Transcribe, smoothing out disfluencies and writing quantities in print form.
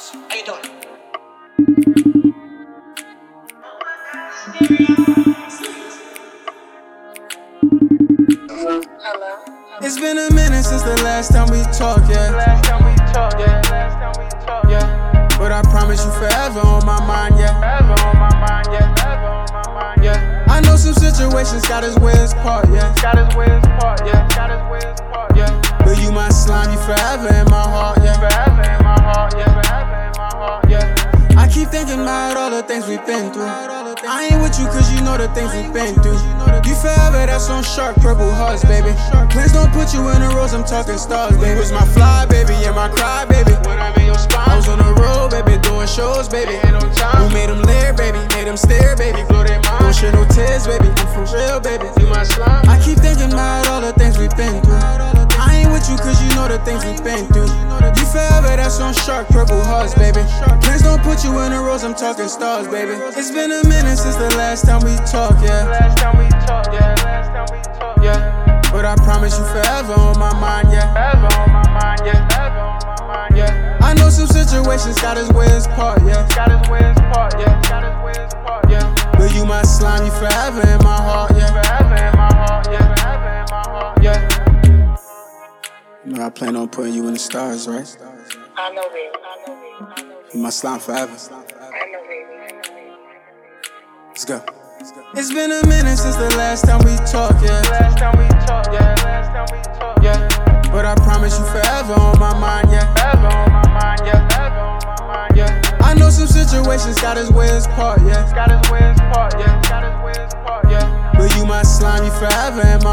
Boss, how you doing? It's been a minute since the last time we talked, yeah. But I promise you forever on my mind, yeah. I know some situations got us where it's part, yeah. But you my slime, you forever in my heart, yeah. I keep thinking about all the things we've been through. I ain't with you cause you know the things we've been through. You forever, that's on shark, purple hearts, baby. Please don't put you in a rose, I'm talking stars, baby. Was my fly, baby, and my cry, baby. When I'm in your spine, I was on the road, baby, doing shows, baby. Who made them leer, baby, made them stare, baby. Blow their mind, don't shed no tears, baby. I'm for real, baby. You my slime. I keep thinking about all the things we've been through. I ain't with you cause you know the things we've been through. You forever, that's on shark, purple hearts, baby. Please don't put you in a rose, I'm talking stars, baby. It's been a minute since the last time we talked, yeah. But I promise you forever on my mind, yeah. I know some situations got us where it's part, yeah. But you my slime, you forever in my heart, yeah. You know I plan on putting you in the stars, right? I know, baby. You my slime forever. I know, baby. Let's go. It's been a minute since the last time we talked, yeah. But I promise you forever on my mind, yeah. I know some situations got us where it's part, yeah. But you my slime, you forever in my